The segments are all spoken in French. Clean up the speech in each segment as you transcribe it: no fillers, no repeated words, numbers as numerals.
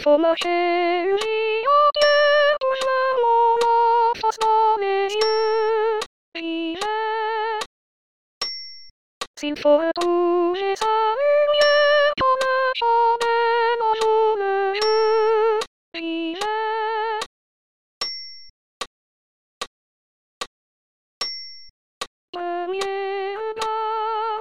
faut ma chirurgie entière pour voir mon enfance dans les yeux. S'il faut retrouver sa lumière pour la chandelle en jour le jeu. Premier regard,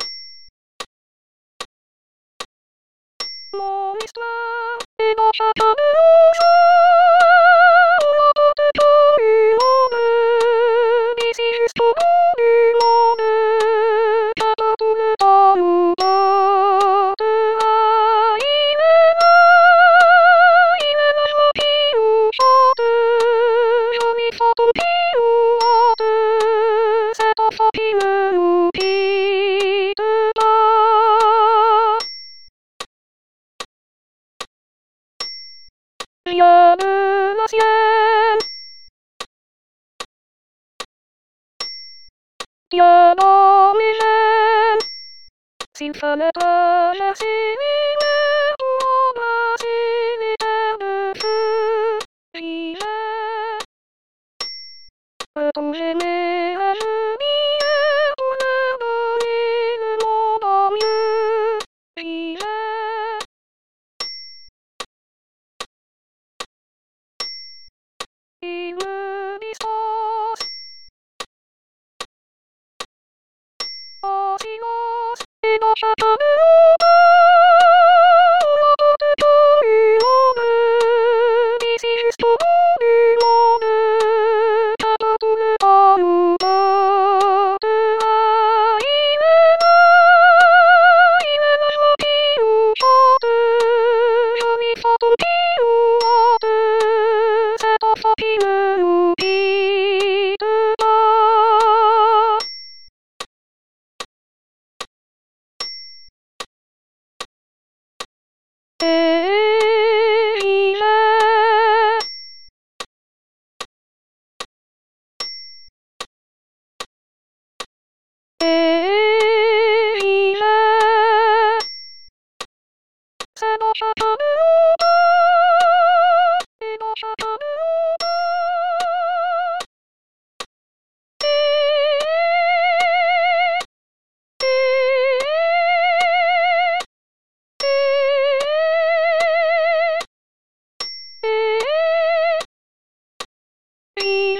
mon histoire est dans chacun de nos choix. On n'emporte pas une ombre, d'ici jusqu'au bout du monde. Qu'importe où le temps nous portera, il est la joie qui nous chante, joli fantôme qui nous hante, cet enfant qui ne nous quitte pas. Rien ne la sienne, Dieu dans mes gènes. S'il fallait traverser les mers pour embrasser les terres de feu, j'irais retrouver mes rêves d'hier pour leur donner le monde en mieux. J'irais il me distance en silence et dans chacun de nos pas, on n'emporte pas une ombre, d'ici jusqu'au bout du monde. Qu'importe où le temps nous portera, il est la joie qui nous chante, joli fantôme qui nous hante, cet enfant qui ne nous quitte pas. Et il c'est dans chacun de nos pas, et dans chacun de nos pas. Et